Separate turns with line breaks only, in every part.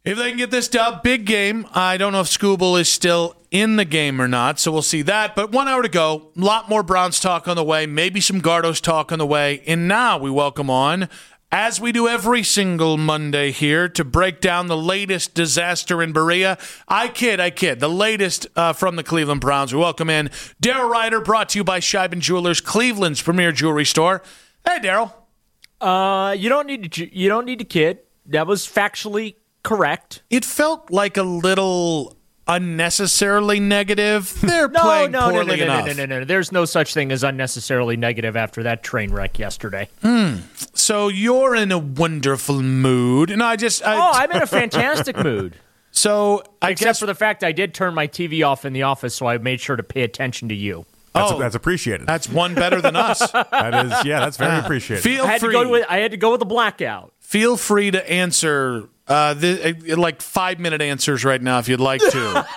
If they can get this dub, big game. I don't know if Scooble is still in the game or not, so we'll see that. But 1 hour to go. A lot more Browns talk on the way. Maybe some Gardos talk on the way. And now we welcome on, as we do every single Monday here, to break down the latest disaster in Berea. I kid. The latest from the Cleveland Browns. We welcome in Daryl Ryder, brought to you by Scheiben Jewelers, Cleveland's premier jewelry store. Hey, Daryl.
You don't need to kid. That was factually correct.
It felt like a little unnecessarily negative. They're playing poorly enough.
No. There's no such thing as unnecessarily negative after that train wreck yesterday.
So you're in a wonderful mood, and
I'm in a fantastic mood.
So
except for the fact I did turn my TV off in the office, so I made sure to pay attention to you.
That's appreciated.
That's one better than us.
That's very appreciated.
I had to go with a blackout.
Feel free to answer like 5-minute answers right now if you'd like to.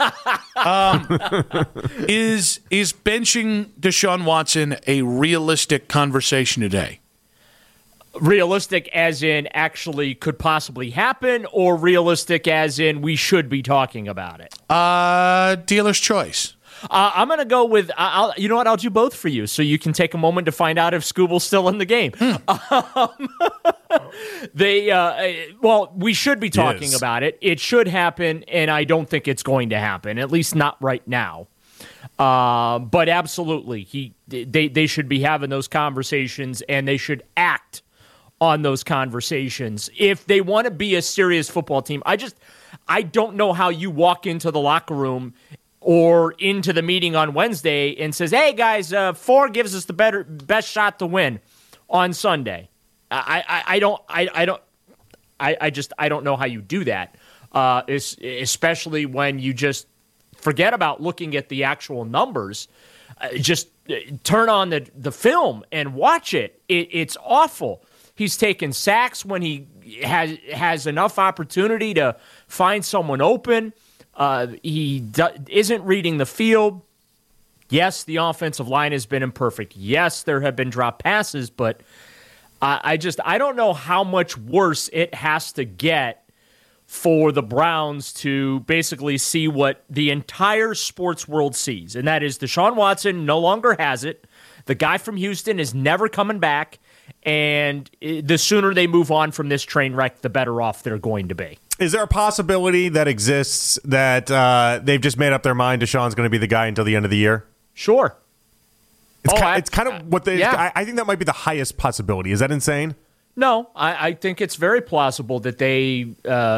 Is benching Deshaun Watson a realistic conversation today?
Realistic as in actually could possibly happen, or realistic as in we should be talking about it?
Dealer's choice.
I'm going to go with, you know what, I'll do both for you so you can take a moment to find out if Scooble's still in the game. We should be talking about it. It should happen, and I don't think it's going to happen, at least not right now. But absolutely, they should be having those conversations, and they should act on those conversations if they want to be a serious football team. I don't know how you walk into the locker room or into the meeting on Wednesday and says, "Hey guys, 4 gives us the best shot to win on Sunday." I don't know how you do that, especially when you just forget about looking at the actual numbers. Just turn on the film and watch it. It's awful. He's taking sacks when he has enough opportunity to find someone open. He isn't reading the field. Yes, the offensive line has been imperfect. Yes, there have been drop passes, but I don't know how much worse it has to get for the Browns to basically see what the entire sports world sees, and that is Deshaun Watson no longer has it. The guy from Houston is never coming back, and the sooner they move on from this train wreck, the better off they're going to be.
Is there a possibility that exists that they've just made up their mind Deshaun's going to be the guy until the end of the year?
Sure.
It's kind of what they... Yeah. I think that might be the highest possibility. Is that insane?
No, I think it's very plausible that they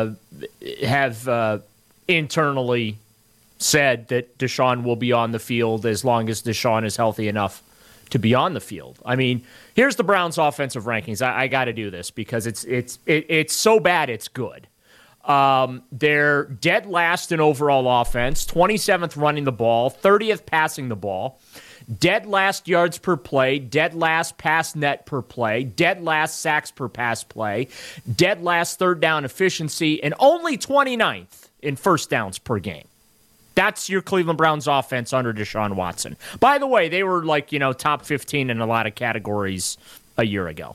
have internally said that Deshaun will be on the field as long as Deshaun is healthy enough to be on the field. I mean, here's the Browns' offensive rankings. I got to do this because it's so bad it's good. They're dead last in overall offense, 27th running the ball, 30th passing the ball, dead last yards per play, dead last pass net per play, dead last sacks per pass play, dead last third down efficiency, and only 29th in first downs per game. That's your Cleveland Browns offense under Deshaun Watson. By the way, they were top 15 in a lot of categories a year ago.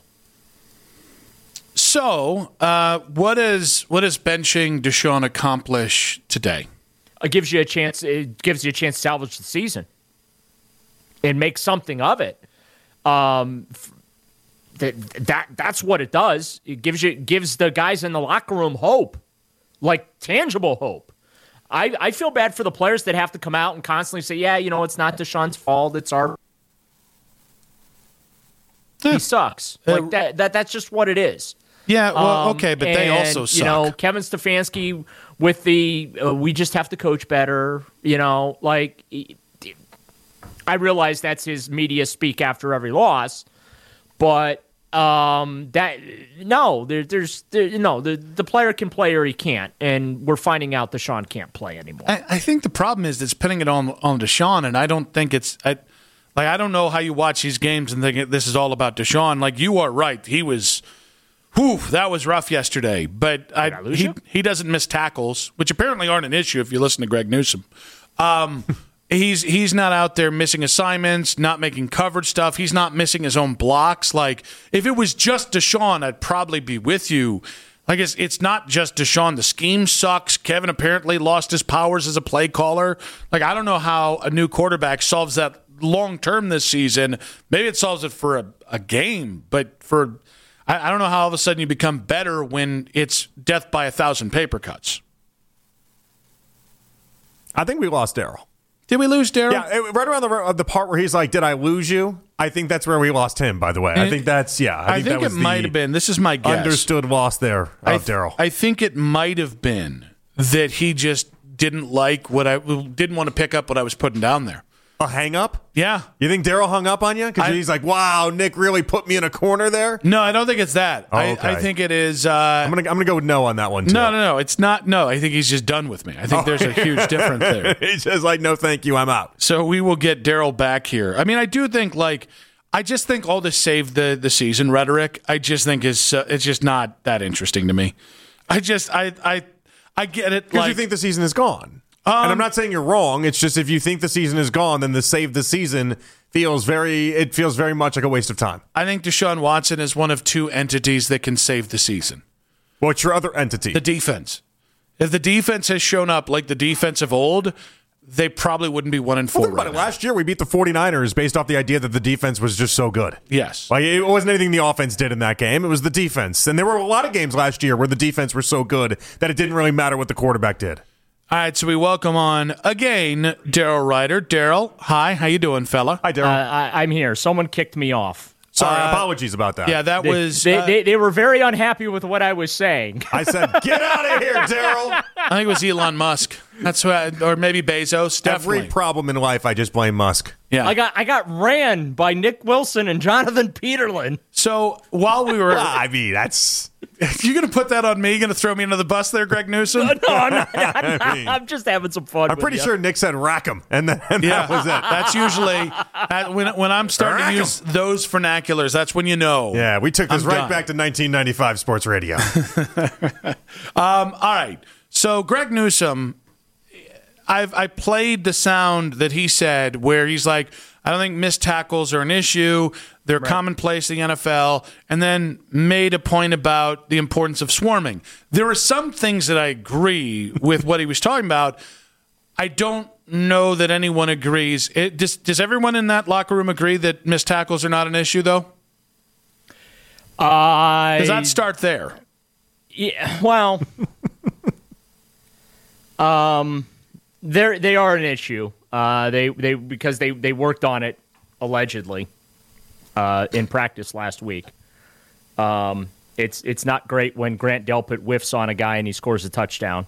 So, what does benching Deshaun accomplish today?
It gives you a chance to salvage the season and make something of it. That's what it does. It gives the guys in the locker room hope, like tangible hope. I feel bad for the players that have to come out and constantly say, "Yeah, it's not Deshaun's fault. It's our." He sucks. Like that's just what it is.
Yeah, well, okay, but they also suck.
Kevin Stefanski with the we just have to coach better. I realize that's his media speak after every loss, but the player can play or he can't, and we're finding out Deshaun can't play anymore.
I think the problem is it's pinning it on Deshaun, and I don't think it's I don't know how you watch these games and think this is all about Deshaun. Like, you are right, he was. Whew, that was rough yesterday, but he doesn't miss tackles, which apparently aren't an issue if you listen to Greg Newsome. He's not out there missing assignments, not making coverage stuff. He's not missing his own blocks. Like, if it was just Deshaun, I'd probably be with you. Like, it's not just Deshaun. The scheme sucks. Kevin apparently lost his powers as a play caller. Like, I don't know how a new quarterback solves that long term this season. Maybe it solves it for a game, but I don't know how all of a sudden you become better when it's death by 1,000 paper cuts.
I think we lost Daryl.
Did we lose Daryl?
Yeah, right around the part where he's like, "Did I lose you?" I think that's where we lost him. By the way, I think that's I think
it might have been. This is my guess.
Understood loss there of Daryl.
I think it might have been that he just didn't like didn't want to pick up what I was putting down there.
A hang up?
Yeah.
You think Daryl hung up on you? Because he's like, wow, Nick really put me in a corner there?
No, I don't think it's that.
Oh, okay.
I think it is...
I'm gonna go with no on that one, too.
No. It's not no. I think he's just done with me. I think there's a huge difference there.
He's just like, no, thank you, I'm out.
So we will get Daryl back here. I mean, I do think, I just think all this save the season rhetoric, I just think it's just not that interesting to me. I get it.
Because you think the season is gone. And I'm not saying you're wrong. It's just if you think the season is gone, then the save the season feels very much like a waste of time.
I think Deshaun Watson is one of two entities that can save the season.
What's your other entity?
The defense. If the defense has shown up like the defense of old, they probably wouldn't be 1-4
think
right
about it.
now.
Last year, we beat the 49ers based off the idea that the defense was just so good.
Yes.
Like, it wasn't anything the offense did in that game. It was the defense. And there were a lot of games last year where the defense were so good that it didn't really matter what the quarterback did.
All right, so we welcome on again Daryl Ryder. Daryl, hi, how you doing, fella?
Hi, Daryl.
I'm here. Someone kicked me off.
Sorry, apologies about that.
Yeah, that was...
They were very unhappy with what I was saying.
I said, get out of here, Daryl.
I think it was Elon Musk. That's what, or maybe Bezos. Definitely.
Every problem in life, I just blame Musk.
Yeah.
I got ran by Nick Wilson and Jonathan Peterlin.
So while we were...
I mean, that's...
You going to put that on me? You going to throw me under the bus there, Greg Newsom?
No, I'm not. I'm just having some fun.
I'm pretty sure Nick said rack him, and that was it.
That's usually when I'm starting to use those vernaculars. That's when you know.
Yeah, we took this
I'm
right
done.
back to 1995 sports radio.
All right. So Greg Newsom, I played the sound that he said where he's like, I don't think missed tackles are an issue. They're commonplace in the NFL, and then made a point about the importance of swarming. There are some things that I agree with what he was talking about. I don't know that anyone agrees. Does everyone in that locker room agree that missed tackles are not an issue, though? Does that start there?
Yeah, well, they are an issue. Because they worked on it allegedly in practice last week. It's not great when Grant Delpit whiffs on a guy and he scores a touchdown.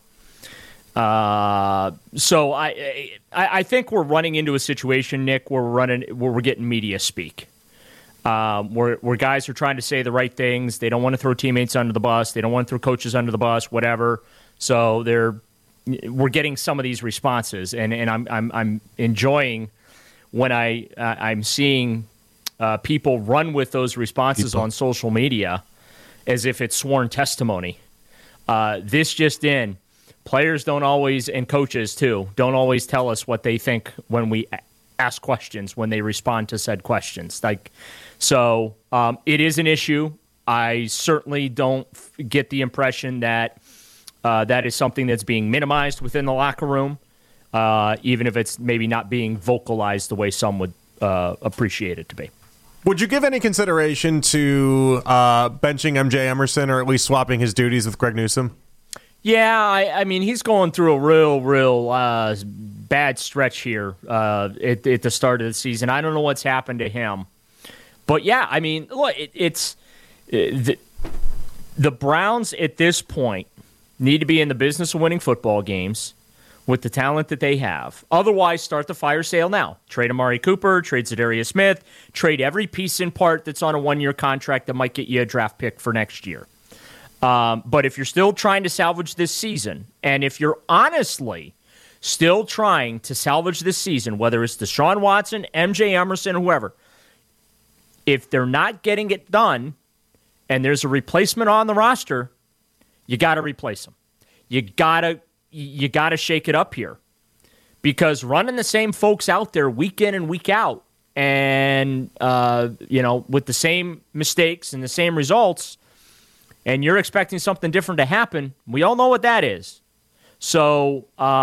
So I think we're running into a situation, Nick, where we're getting media speak. Where guys are trying to say the right things. They don't want to throw teammates under the bus. They don't want to throw coaches under the bus. Whatever. So we're getting some of these responses, and I'm enjoying when I'm seeing people run with those responses on social media as if it's sworn testimony. This just in. Players don't always, and coaches too, don't always tell us what they think when we ask questions, when they respond to said questions. So it is an issue. I certainly don't get the impression that that is something that's being minimized within the locker room, even if it's maybe not being vocalized the way some would appreciate it to be.
Would you give any consideration to benching MJ Emerson or at least swapping his duties with Greg Newsom?
Yeah, I mean, he's going through a real bad stretch here at the start of the season. I don't know what's happened to him. But, yeah, I mean, look, it's the Browns at this point need to be in the business of winning football games with the talent that they have. Otherwise, start the fire sale now. Trade Amari Cooper, trade Zadarius Smith, trade every piece and part that's on a one-year contract that might get you a draft pick for next year. But if you're still trying to salvage this season, and if you're honestly still trying to salvage this season, whether it's Deshaun Watson, MJ Emerson, whoever, if they're not getting it done and there's a replacement on the roster, you got to replace them. You got to shake it up here, because running the same folks out there week in and week out, and with the same mistakes and the same results, and you're expecting something different to happen, we all know what that is. So,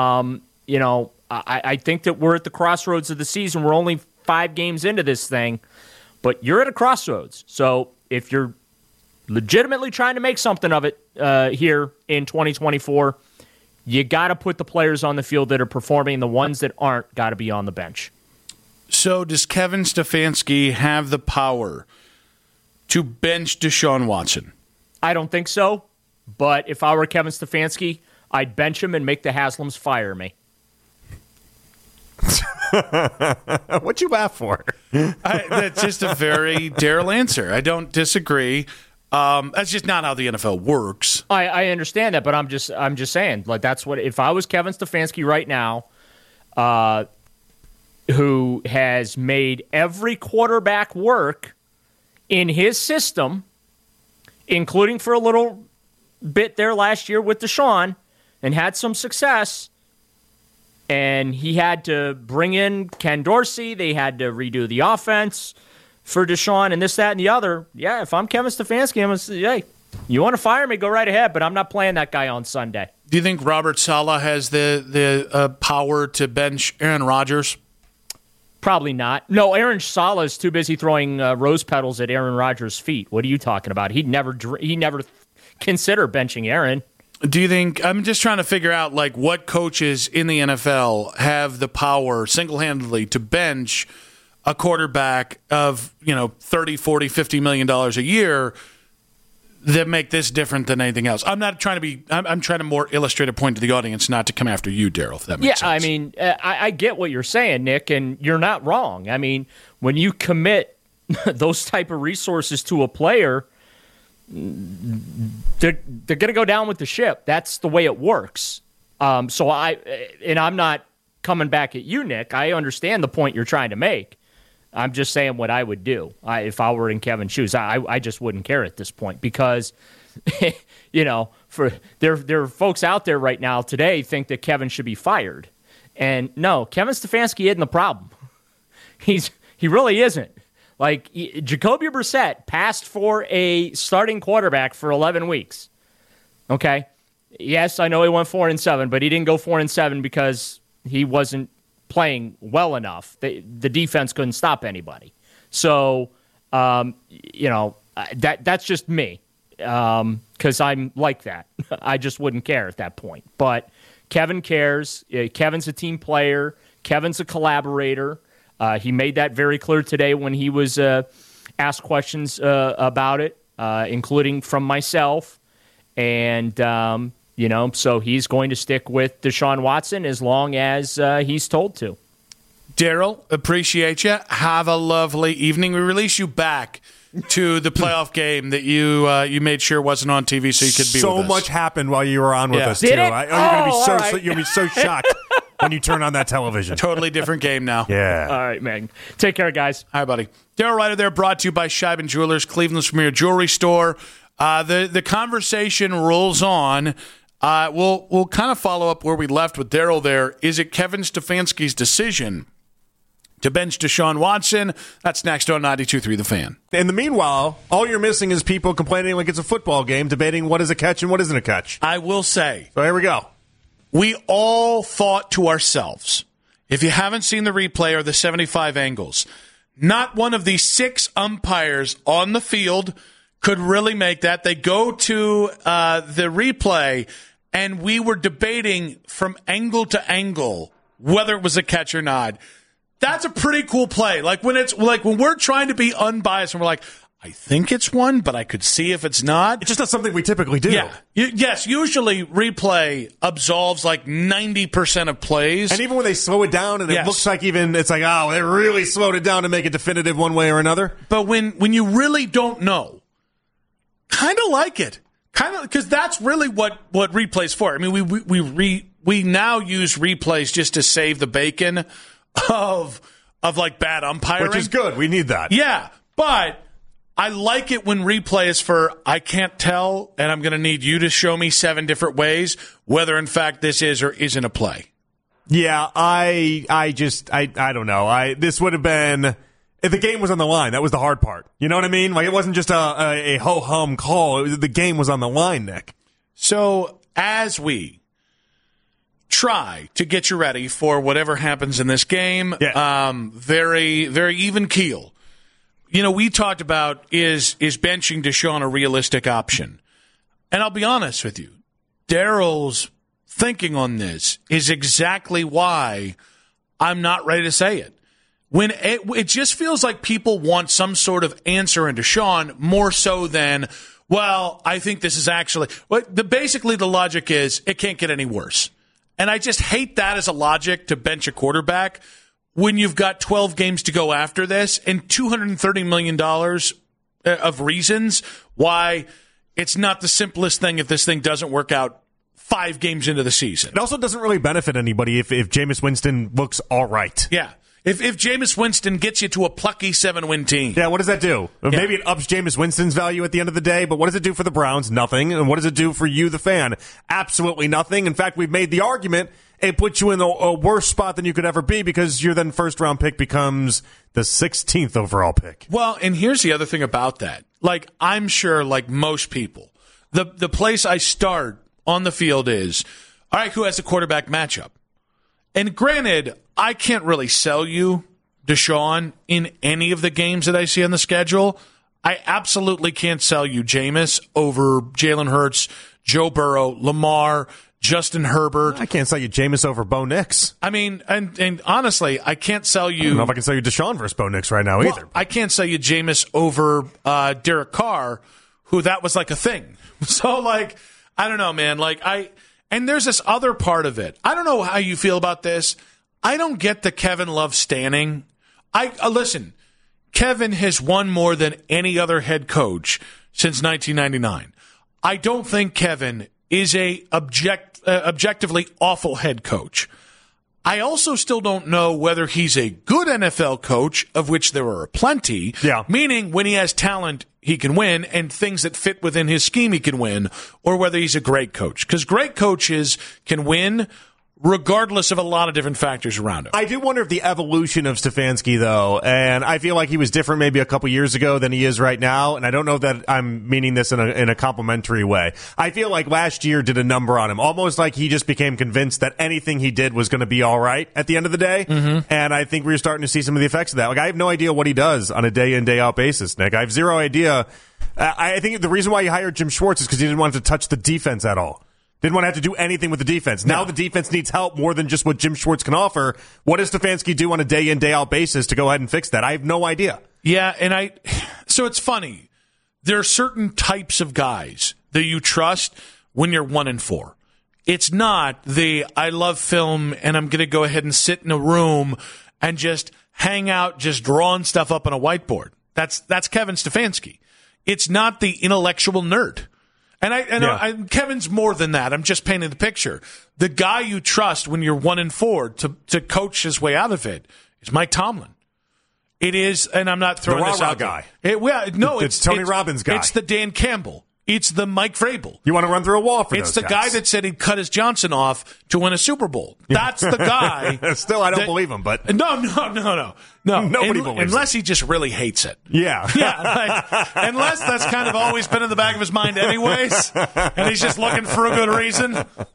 I think that we're at the crossroads of the season. We're only 5 games into this thing, but you're at a crossroads. So if you're legitimately trying to make something of it here in 2024, you got to put the players on the field that are performing. The ones that aren't got to be on the bench.
So does Kevin Stefanski have the power to bench Deshaun Watson?
I don't think so, but if I were Kevin Stefanski, I'd bench him and make the Haslams fire me.
What'd you laugh for?
That's just a very Daryl answer. I don't disagree. That's just not how the NFL works.
I understand that, but I'm just saying, like, that's what, if I was Kevin Stefanski right now, who has made every quarterback work in his system, including for a little bit there last year with Deshaun, and had some success. And he had to bring in Ken Dorsey. They had to redo the offense for Deshaun and this, that, and the other. Yeah, if I'm Kevin Stefanski, I'm going to say, hey, you want to fire me, go right ahead, but I'm not playing that guy on Sunday.
Do you think Robert Saleh has the power to bench Aaron Rodgers?
Probably not. No, Aaron Saleh is too busy throwing rose petals at Aaron Rodgers' feet. What are you talking about? He'd never consider benching Aaron.
Do you think, I'm just trying to figure out, like, what coaches in the NFL have the power single-handedly to bench a quarterback of, $30, $40, $50 million a year that make this different than anything else? I'm not trying to be, I'm trying to more illustrate a point to the audience, not to come after you, Daryl, if that makes sense.
Yeah, I mean, I get what you're saying, Nick, and you're not wrong. I mean, when you commit those type of resources to a player, they're going to go down with the ship. That's the way it works. I'm not coming back at you, Nick. I understand the point you're trying to make. I'm just saying what I would do if I were in Kevin's shoes. I just wouldn't care at this point because, for there are folks out there right now today think that Kevin should be fired, and no, Kevin Stefanski isn't the problem. He really isn't. Like, Jacoby Brissett passed for a starting quarterback for 11 weeks. Okay? Yes, I know he went 4-7, but he didn't go 4-7 because he wasn't playing well enough. The defense couldn't stop anybody. So, that's just me because I'm like that. I just wouldn't care at that point. But Kevin cares. Kevin's a team player. Kevin's a collaborator. He made that very clear today when he was asked questions about it, including from myself. And, so he's going to stick with Deshaun Watson as long as he's told to.
Daryl, appreciate you. Have a lovely evening. We release you back to the playoff game that you made sure wasn't on TV so you could be with us.
So much happened while you were on with us, too.
Did it?
You're going to be so shocked when you turn on that television.
Totally different game now.
Yeah.
All right, man. Take care, guys.
Hi, buddy. Daryl Ryder there, brought to you by Scheiben Jewelers, Cleveland's premier jewelry store. The conversation rolls on. We'll kind of follow up where we left with Daryl there. Is it Kevin Stefanski's decision to bench Deshaun Watson? That's next on 92.3 The Fan.
In the meanwhile, all you're missing is people complaining like it's a football game, debating what is a catch and what isn't a catch.
I will say.
So here we go.
We all thought to ourselves, if you haven't seen the replay or the 75 angles, not one of the 6 umpires on the field could really make that. They go to the replay, and we were debating from angle to angle whether it was a catch or not. That's a pretty cool play. Like when we're trying to be unbiased and we're like, I think it's one, but I could see if it's not.
It's just not something we typically do.
Yeah. Yes, usually replay absolves like 90% of plays.
And even when they slow it down and it looks like it's like, oh, they really slowed it down to make it definitive one way or another.
But when you really don't know, kind of like it. Kind of, because that's really what replay's for. I mean, we now use replays just to save the bacon of like bad umpiring.
Which is good. We need that.
Yeah, but I like it when replay is for, I can't tell, and I'm going to need you to show me 7 different ways whether, in fact, this is or isn't a play.
Yeah, I don't know. This would have been If the game was on the line, that was the hard part. You know what I mean? Like, it wasn't just a ho-hum call. The game was on the line, Nick.
So as we try to get you ready for whatever happens in this game, very, very even keel. You know, we talked about is benching Deshaun a realistic option? And I'll be honest with you, Daryl's thinking on this is exactly why I'm not ready to say it. When it just feels like people want some sort of answer in Deshaun more so than, well, I think this is actually basically the logic is it can't get any worse. And I just hate that as a logic to bench a quarterback when you've got 12 games to go after this and $230 million of reasons why it's not the simplest thing if this thing doesn't work out 5 games into the season.
It also doesn't really benefit anybody if Jameis Winston looks all right.
Yeah. If Jameis Winston gets you to a plucky 7-win team.
Yeah, what does that do?
Yeah.
Maybe it ups Jameis Winston's value at the end of the day, but what does it do for the Browns? Nothing. And what does it do for you, the fan? Absolutely nothing. In fact, we've made the argument it puts you in a worse spot than you could ever be because your then first-round pick becomes the 16th overall pick.
Well, and here's the other thing about that. Like, I'm sure, like most people, the place I start on the field is, all right, who has the quarterback matchup? And granted, I can't really sell you Deshaun in any of the games that I see on the schedule. I absolutely can't sell you Jameis over Jalen Hurts, Joe Burrow, Lamar, Justin Herbert.
I can't sell you Jameis over Bo Nix.
I mean, and honestly, I can't sell you.
I don't know if I can sell you Deshaun versus Bo Nix right now either.
I can't sell you Jameis over Derek Carr, who that was like a thing. So, like, I don't know, man. And there's this other part of it. I don't know how you feel about this. I don't get the Kevin Love standing. Listen, Kevin has won more than any other head coach since 1999. I don't think Kevin is a objectively awful head coach. I also still don't know whether he's a good NFL coach, of which there are plenty, meaning when he has talent, he can win, and things that fit within his scheme, he can win, or whether he's a great coach. Because great coaches can win regardless of a lot of different factors around him.
I do wonder if the evolution of Stefanski, though, and I feel like he was different maybe a couple years ago than he is right now, and I don't know that I'm meaning this in a complimentary way. I feel like last year did a number on him, almost like he just became convinced that anything he did was going to be all right at the end of the day, and I think we're starting to see some of the effects of that. Like, I have no idea what he does on a day-in, day-out basis, Nick. I have zero idea. I think the reason why he hired Jim Schwartz is because he didn't want to touch the defense at all. Didn't want to have to do anything with the defense. Now the defense needs help more than just what Jim Schwartz can offer. What does Stefanski do on a day-in, day-out basis to go ahead and fix that? I have no idea.
Yeah, so it's funny. There are certain types of guys that you trust when you're 1-4. It's not I love film and I'm going to go ahead and sit in a room and just hang out, just drawing stuff up on a whiteboard. That's Kevin Stefanski. It's not the intellectual nerd. And Kevin's more than that. I'm just painting the picture. The guy you trust when you're 1-4 to coach his way out of it is Mike Tomlin. It is, and I'm not throwing this out
guy.
It's
Tony Robbins guy.
It's the Dan Campbell. It's the Mike Vrabel.
You want to run through a wall for
It's
those
the
guys.
guy that said he'd cut his Johnson off to win a Super Bowl. That's the guy.
Still, I don't believe him, but
no.
Nobody believes
unless he just really hates it.
Yeah.
Unless that's kind of always been in the back of his mind anyways, and he's just looking for a good reason.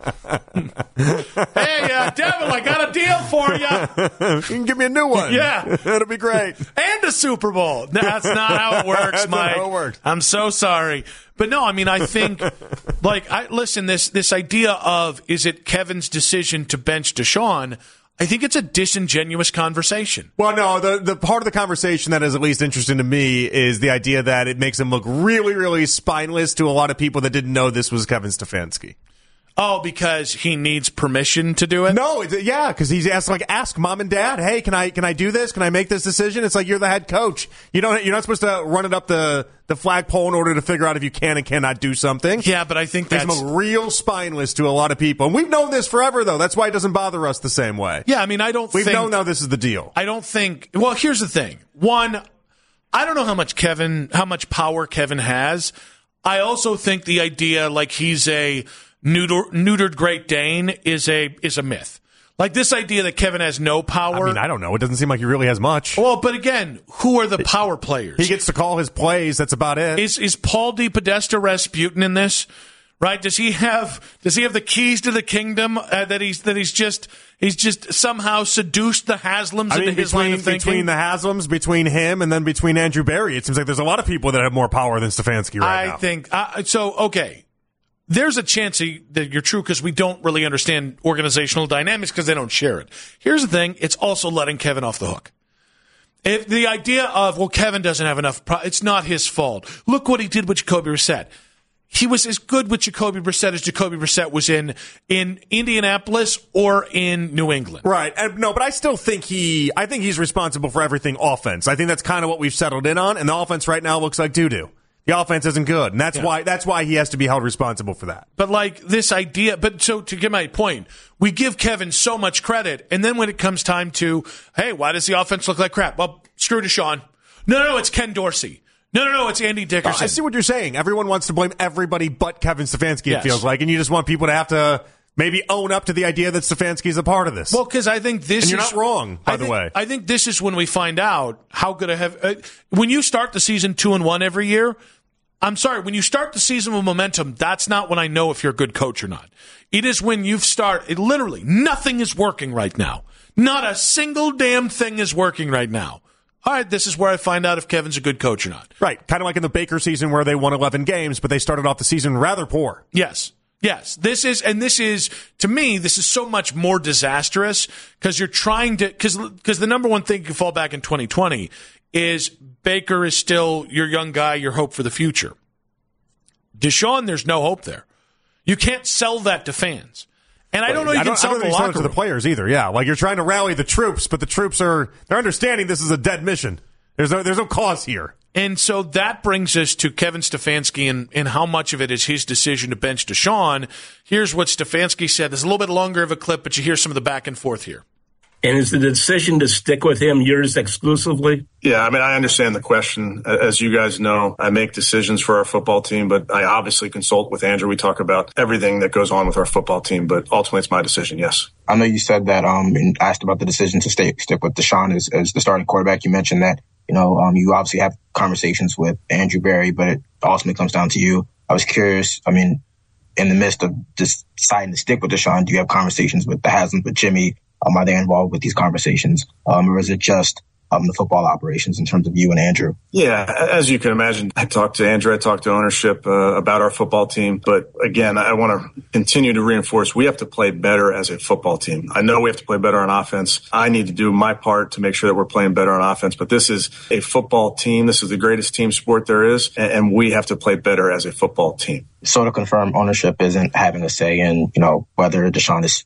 Hey, Devil, I got a deal for you.
You can give me a new one.
Yeah.
That'll be great.
And a Super Bowl. That's not how it works,
That's
Mike.
not how it works.
I'm so sorry. But no, I mean, I think, listen, this idea of, is it Kevin's decision to bench Deshaun? I think it's a disingenuous conversation.
Well, no, the part of the conversation that is at least interesting to me is the idea that it makes him look really, really spineless to a lot of people that didn't know this was Kevin Stefanski.
Oh, because he needs permission to do it?
No, because he's ask mom and dad, hey, can I do this? Can I make this decision? It's like you're the head coach. You're not supposed to run it up the flagpole in order to figure out if you can and cannot do something.
Yeah, but I think
that's real spineless to a lot of people. And we've known this forever, though. That's why it doesn't bother us the same way.
Yeah, I mean,
We've known now this is the deal.
I don't think. Well, here's the thing. One, I don't know how much power Kevin has. I also think the idea like he's a neutered Great Dane is a myth. Like this idea that Kevin has no power.
I mean, I don't know. It doesn't seem like he really has much.
Well, but again, who are the power players?
He gets to call his plays. That's about it.
Is Paul DePodesta Rasputin in this? Right? Does he have the keys to the kingdom that he's just somehow seduced the Haslams into his line of thinking?
Between the Haslams, between him, and then between Andrew Berry, it seems like there's a lot of people that have more power than Stefanski right now.
I think so. Okay. There's a chance that you're true because we don't really understand organizational dynamics because they don't share it. Here's the thing. It's also letting Kevin off the hook. If the idea of, well, Kevin doesn't have enough, it's not his fault. Look what he did with Jacoby Brissett. He was as good with Jacoby Brissett as Jacoby Brissett was in Indianapolis or in New England.
Right. No, but I still think he's responsible for everything offense. I think that's kind of what we've settled in on, and the offense right now looks like doo-doo. The offense isn't good, and that's why he has to be held responsible for that.
But like this idea, so to get my point, we give Kevin so much credit, and then when it comes time to, hey, why does the offense look like crap? Well, screw Deshaun. No, it's Ken Dorsey. No, it's Andy Dickerson.
I see what you're saying. Everyone wants to blame everybody but Kevin Stefanski, it feels like, and you just want people to have to maybe own up to the idea that Stefanski's a part of this.
Well, because I think this
and you're not wrong, by the way.
I think this is when we find out how good when you start the season 2-1 every year, I'm sorry, when you start the season with momentum, that's not when I know if you're a good coach or not. It is when literally, nothing is working right now. Not a single damn thing is working right now. All right, this is where I find out if Kevin's a good coach or not.
Right, kind of like in the Baker season where they won 11 games, but they started off the season rather poor.
Yes. This is, to me, this is so much more disastrous because you're trying to, because the number one thing you can fall back in 2020 is Baker is still your young guy, your hope for the future. Deshaun, there's no hope there. You can't sell that to fans. And I don't know you can sell the locker room.
To the players either, yeah. Like you're trying to rally the troops, but the troops they're understanding this is a dead mission. There's no cause here.
And so that brings us to Kevin Stefanski and how much of it is his decision to bench Deshaun. Here's what Stefanski said. There's a little bit longer of a clip, but you hear some of the back and forth here.
And is the decision to stick with him yours exclusively?
Yeah, I mean, I understand the question. As you guys know, I make decisions for our football team, but I obviously consult with Andrew. We talk about everything that goes on with our football team, but ultimately it's my decision, yes.
I know you said that, and asked about the decision to stick with Deshaun as the starting quarterback. You mentioned that, you obviously have conversations with Andrew Berry, but it ultimately comes down to you. I was curious, in the midst of just deciding to stick with Deshaun, do you have conversations with the Haslams, with Jimmy? Are they involved with these conversations? Or is it just the football operations in terms of you and Andrew?
Yeah, as you can imagine, I talked to Andrew, I talked to ownership about our football team. But again, I want to continue to reinforce we have to play better as a football team. I know we have to play better on offense. I need to do my part to make sure that we're playing better on offense. But this is a football team. This is the greatest team sport there is. And we have to play better as a football team.
So to confirm, ownership isn't having a say in, whether Deshaun is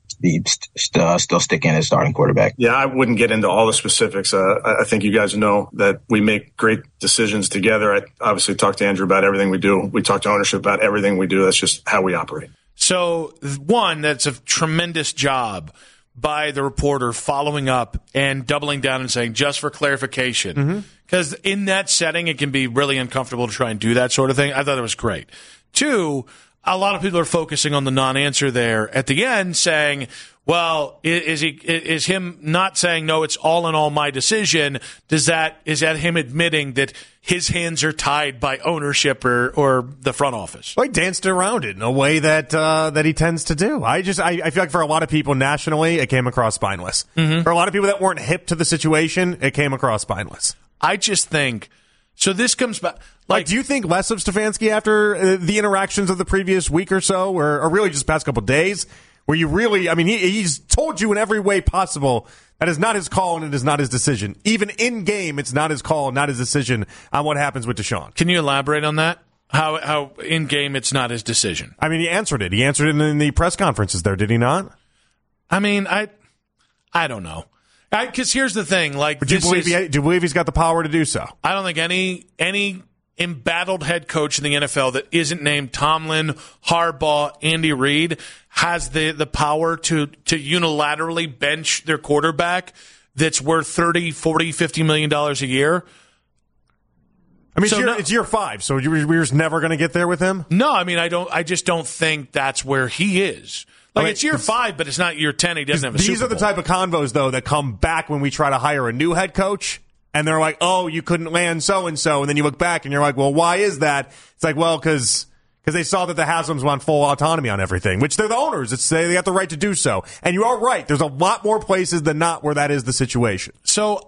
still sticking as starting quarterback.
Yeah, I wouldn't get into all the specifics. I think you guys know that we make great decisions together. I obviously talk to Andrew about everything we do. We talk to ownership about everything we do. That's just how we operate.
So, one, that's a tremendous job by the reporter following up and doubling down and saying, just for clarification. Because in that setting, it can be really uncomfortable to try and do that sort of thing. I thought it was great. Two, a lot of people are focusing on the non-answer there at the end, saying, well, is him not saying, no, it's all in all my decision? Is that him admitting that his hands are tied by ownership or the front office?
Well, he danced around it in a way that he tends to do. I feel like for a lot of people nationally, it came across spineless. For a lot of people that weren't hip to the situation, it came across spineless.
I just think, so this comes back.
Like, do you think less of Stefanski after the interactions of the previous week or so, or really just the past couple of days, where you really, he's told you in every way possible that is not his call and it is not his decision. Even in game, it's not his call and not his decision on what happens with Deshaun.
Can you elaborate on that? How in game it's not his decision?
He answered it. He answered it in the press conferences there, did he not?
I don't know. Because here's the thing,
do you believe he's got the power to do so?
I don't think any embattled head coach in the NFL that isn't named Tomlin, Harbaugh, Andy Reid has the power to unilaterally bench their quarterback that's worth $30, $40, $50 million a year.
It's year 5, so we're just never going to get there with him?
No, I just don't think that's where he is. Like, it's year 5, but it's not year 10. He doesn't have a Super
These are the
Bowl.
type of convos, though, that come back when we try to hire a new head coach. And they're like, oh, you couldn't land so-and-so. And then you look back and you're like, well, why is that? It's like, well, because they saw that the Haslam's want full autonomy on everything, which they're the owners. They have the right to do so. And you are right. There's a lot more places than not where that is the situation.
So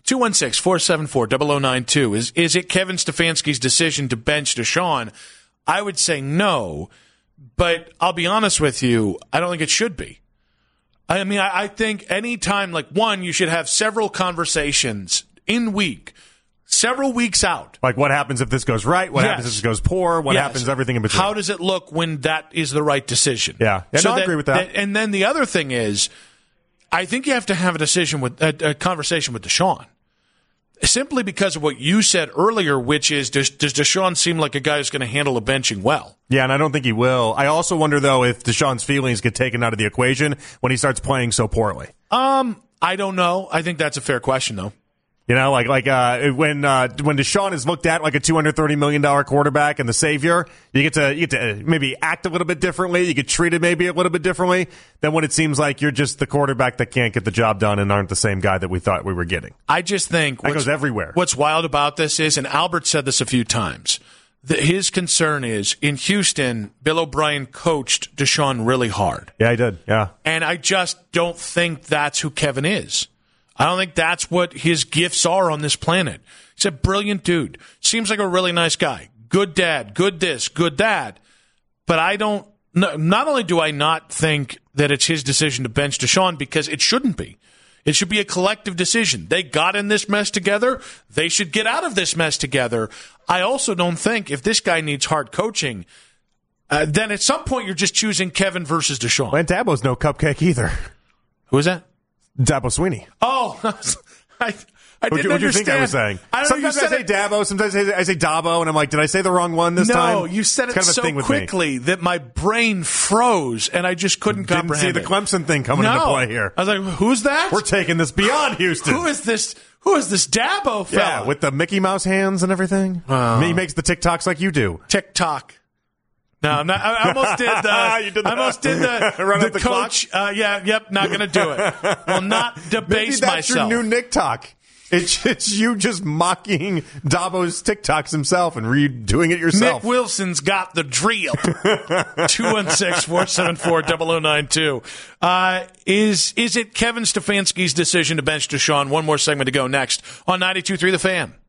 216-474-0092. Is it Kevin Stefanski's decision to bench Deshaun? I would say no, but I'll be honest with you, I don't think it should be. I mean, I think any time, like, one, you should have several conversations in week, several weeks out.
Like, what happens if this goes right? What
Yes.
happens if this goes poor? What
Yes.
happens, everything in between?
How does it look when that is the right decision?
Yeah. No, I agree with that.
And then the other thing is, I think you have to have a conversation with Deshaun. Simply because of what you said earlier, which is, does Deshaun seem like a guy who's going to handle a benching well?
Yeah, and I don't think he will. I also wonder, though, if Deshaun's feelings get taken out of the equation when he starts playing so poorly.
I don't know. I think that's a fair question, though.
You know, when Deshaun is looked at like a $230 million quarterback and the savior, you get to maybe act a little bit differently. You get treated maybe a little bit differently than when it seems like you're just the quarterback that can't get the job done and aren't the same guy that we thought we were getting.
I just think
that goes everywhere.
What's wild about this is, and Albert said this a few times, that his concern is in Houston, Bill O'Brien coached Deshaun really hard.
Yeah, he did. Yeah.
And I just don't think that's who Kevin is. I don't think that's what his gifts are on this planet. He's a brilliant dude. Seems like a really nice guy. Good dad, good this, good that. But I don't, not only do I not think that it's his decision to bench Deshaun, because it shouldn't be. It should be a collective decision. They got in this mess together. They should get out of this mess together. I also don't think if this guy needs hard coaching, then at some point you're just choosing Kevin versus Deshaun.
And Dabo's no cupcake either.
Who is that?
Dabo Sweeney.
Oh, I didn't understand.
What do you think I was saying? Sometimes I say Dabo, sometimes I say Dabo, and I'm like, did I say the wrong one this time?
No, you said it so quickly that my brain froze, and I just couldn't comprehend
it. Didn't see the Clemson thing coming into play here.
I was like, who's that?
We're taking this beyond Houston.
Who is this Dabo fella?
Yeah, with the Mickey Mouse hands and everything. He makes the TikToks like you do.
TikTok. No, I'm not. I almost did the. I almost did the coach. Not going to do it. Will not debase
Maybe that's
myself.
Your new Nick talk. It's you just mocking Dabo's TikToks himself and redoing it yourself.
Nick Wilson's got the drill. 216-474-0092. Is it Kevin Stefanski's decision to bench Deshaun? One more segment to go next on 92.3 The Fan.